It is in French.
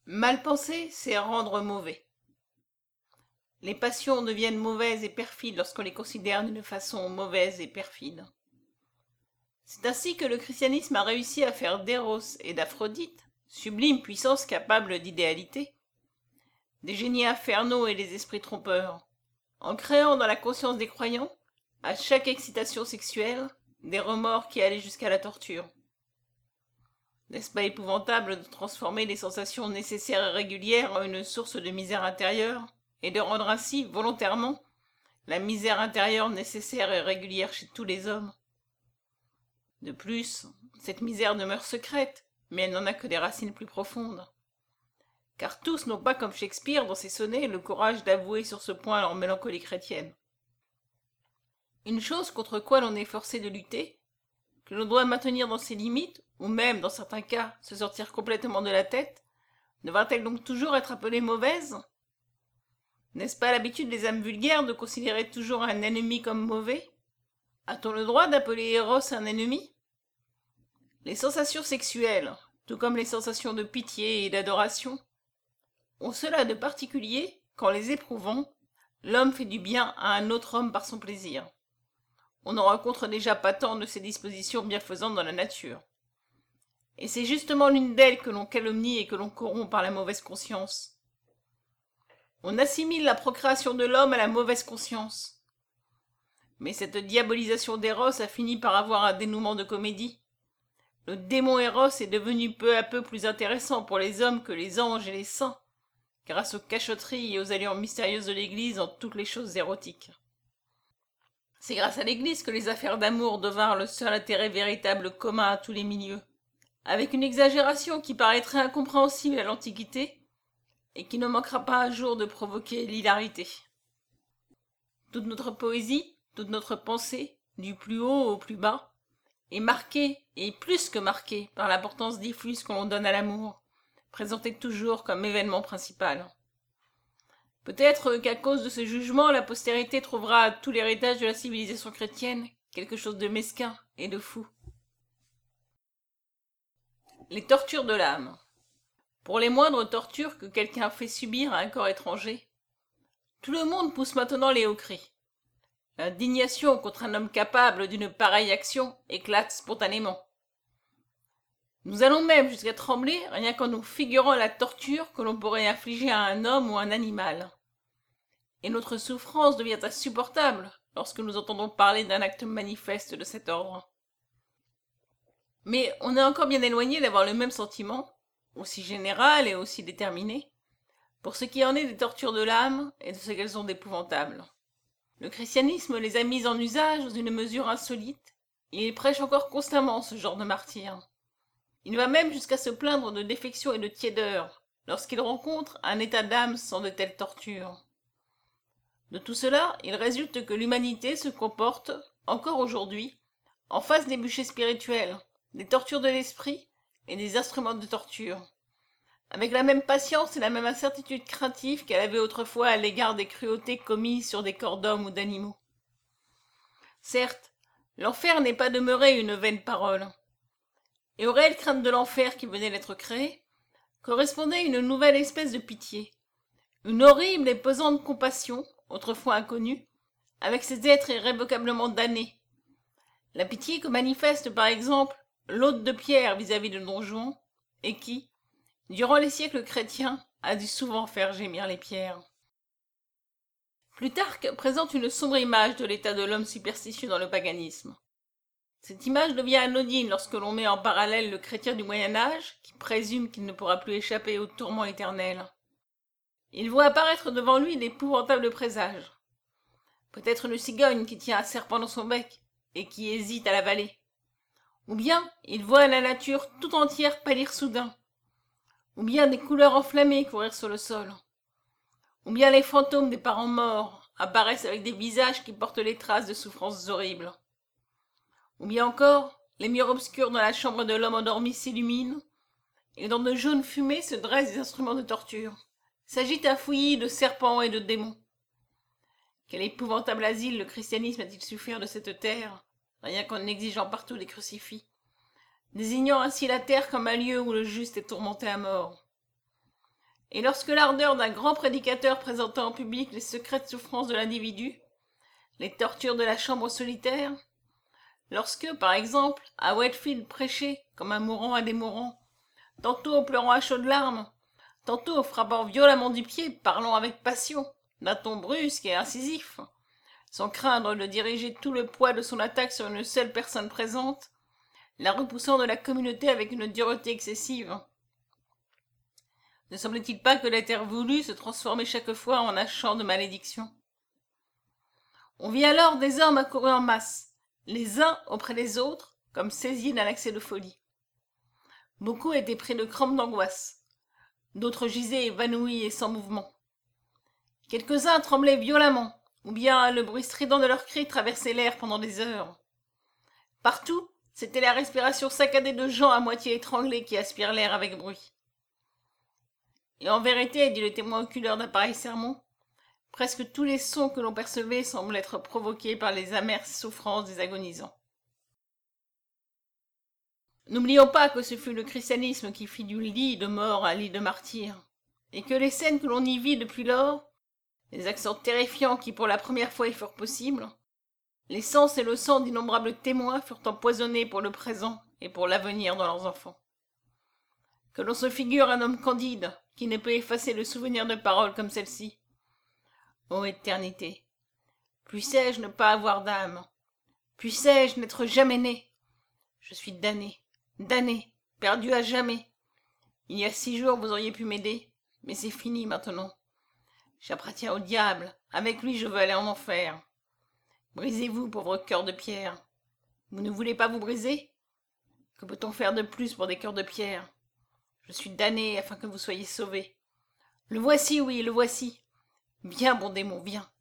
Mal penser, c'est rendre mauvais. Les passions deviennent mauvaises et perfides lorsqu'on les considère d'une façon mauvaise et perfide. C'est ainsi que le christianisme a réussi à faire d'Éros et d'Aphrodite, sublimes puissances capables d'idéalité, des génies infernaux et des esprits trompeurs, en créant dans la conscience des croyants, à chaque excitation sexuelle, des remords qui allaient jusqu'à la torture. N'est-ce pas épouvantable de transformer les sensations nécessaires et régulières en une source de misère intérieure, et de rendre ainsi, volontairement, la misère intérieure nécessaire et régulière chez tous les hommes? De plus, cette misère demeure secrète, mais elle n'en a que des racines plus profondes. Car tous n'ont pas, comme Shakespeare dans ses sonnets, le courage d'avouer sur ce point leur mélancolie chrétienne. Une chose contre quoi l'on est forcé de lutter, que l'on doit maintenir dans ses limites, ou même, dans certains cas, se sortir complètement de la tête, devra-t-elle donc toujours être appelée mauvaise? N'est-ce pas l'habitude des âmes vulgaires de considérer toujours un ennemi comme mauvais? A-t-on le droit d'appeler Eros un ennemi? Les sensations sexuelles, tout comme les sensations de pitié et d'adoration, ont cela de particulier qu'en les éprouvant, l'homme fait du bien à un autre homme par son plaisir. On en rencontre déjà pas tant de ces dispositions bienfaisantes dans la nature. Et c'est justement l'une d'elles que l'on calomnie et que l'on corrompt par la mauvaise conscience. On assimile la procréation de l'homme à la mauvaise conscience. Mais cette diabolisation d'Eros a fini par avoir un dénouement de comédie. Le démon Eros est devenu peu à peu plus intéressant pour les hommes que les anges et les saints, grâce aux cachotteries et aux allures mystérieuses de l'Église en toutes les choses érotiques. C'est grâce à l'Église que les affaires d'amour devinrent le seul intérêt véritable commun à tous les milieux, avec une exagération qui paraîtrait incompréhensible à l'Antiquité, et qui ne manquera pas un jour de provoquer l'hilarité. Toute notre poésie, toute notre pensée, du plus haut au plus bas, est marquée, et plus que marquée, par l'importance diffuse que l'on donne à l'amour, présenté toujours comme événement principal. Peut-être qu'à cause de ce jugement, la postérité trouvera à tout l'héritage de la civilisation chrétienne quelque chose de mesquin et de fou. Les tortures de l'âme. Pour les moindres tortures que quelqu'un fait subir à un corps étranger, tout le monde pousse maintenant les hauts cris. L'indignation contre un homme capable d'une pareille action éclate spontanément. Nous allons même jusqu'à trembler rien qu'en nous figurant la torture que l'on pourrait infliger à un homme ou un animal. Et notre souffrance devient insupportable lorsque nous entendons parler d'un acte manifeste de cet ordre. Mais on est encore bien éloigné d'avoir le même sentiment, aussi général et aussi déterminé, pour ce qui en est des tortures de l'âme et de ce qu'elles sont d'épouvantables. Le christianisme les a mises en usage dans une mesure insolite, et il prêche encore constamment ce genre de martyrs. Il va même jusqu'à se plaindre de défection et de tiédeur, lorsqu'il rencontre un état d'âme sans de telles tortures. De tout cela, il résulte que l'humanité se comporte, encore aujourd'hui, en face des bûchers spirituels, des tortures de l'esprit et des instruments de torture, avec la même patience et la même incertitude craintive qu'elle avait autrefois à l'égard des cruautés commises sur des corps d'hommes ou d'animaux. Certes, l'enfer n'est pas demeuré une vaine parole, et aux réelles craintes de l'enfer qui venait d'être créé, correspondait une nouvelle espèce de pitié, une horrible et pesante compassion, autrefois inconnue, avec ces êtres irrévocablement damnés. La pitié que manifeste par exemple l'hôte de pierre vis-à-vis de Don Juan, et qui, durant les siècles chrétiens, a dû souvent faire gémir les pierres. Plutarque présente une sombre image de l'état de l'homme superstitieux dans le paganisme. Cette image devient anodine lorsque l'on met en parallèle le chrétien du Moyen-Âge, qui présume qu'il ne pourra plus échapper au tourment éternel. Il voit apparaître devant lui d'épouvantables présages. Peut-être une cigogne qui tient un serpent dans son bec, et qui hésite à l'avaler. Ou bien il voit la nature tout entière pâlir soudain. Ou bien des couleurs enflammées courir sur le sol. Ou bien les fantômes des parents morts apparaissent avec des visages qui portent les traces de souffrances horribles. Ou bien encore, les murs obscurs dans la chambre de l'homme endormi s'illuminent, et dans de jaunes fumées se dressent des instruments de torture. S'agite un fouillis de serpents et de démons. Quel épouvantable asile le christianisme a-t-il su faire de cette terre, rien qu'en exigeant partout des crucifix, désignant ainsi la terre comme un lieu où le juste est tourmenté à mort. Et lorsque l'ardeur d'un grand prédicateur présentait en public les secrètes souffrances de l'individu, les tortures de la chambre solitaire, lorsque, par exemple, à Whitefield prêchait, comme un mourant à des mourants, tantôt pleurant à chaudes larmes, tantôt frappant violemment du pied, parlant avec passion, d'un ton brusque et incisif, sans craindre de diriger tout le poids de son attaque sur une seule personne présente, la repoussant de la communauté avec une dureté excessive. Ne semblait-il pas que la terre voulue se transformait chaque fois en un champ de malédiction? On vit alors des hommes accourus en masse, les uns auprès des autres, comme saisis d'un accès de folie. Beaucoup étaient pris de crampes d'angoisse, d'autres gisaient évanouis et sans mouvement. Quelques-uns tremblaient violemment, ou bien le bruit strident de leurs cris traversait l'air pendant des heures. Partout, c'était la respiration saccadée de gens à moitié étranglés qui aspirent l'air avec bruit. Et en vérité, dit le témoin oculaire d'un pareil sermon, presque tous les sons que l'on percevait semblent être provoqués par les amères souffrances des agonisants. N'oublions pas que ce fut le christianisme qui fit du lit de mort un lit de martyr, et que les scènes que l'on y vit depuis lors, les accents terrifiants qui pour la première fois y furent possibles, les sens et le sang d'innombrables témoins furent empoisonnés pour le présent et pour l'avenir dans leurs enfants. Que l'on se figure un homme candide, qui ne peut effacer le souvenir de paroles comme celle-ci. Ô éternité, puissais-je ne pas avoir d'âme? Puissais-je n'être jamais né? Je suis damné, perdu à jamais. Il y a 6 jours vous auriez pu m'aider, mais c'est fini maintenant. J'appartiens au diable, avec lui je veux aller en enfer. Brisez-vous, pauvre cœur de pierre. Vous ne voulez pas vous briser? Que peut-on faire de plus pour des cœurs de pierre? Je suis damné afin que vous soyez sauvés. Le voici, oui, le voici. Viens, bon démon, viens.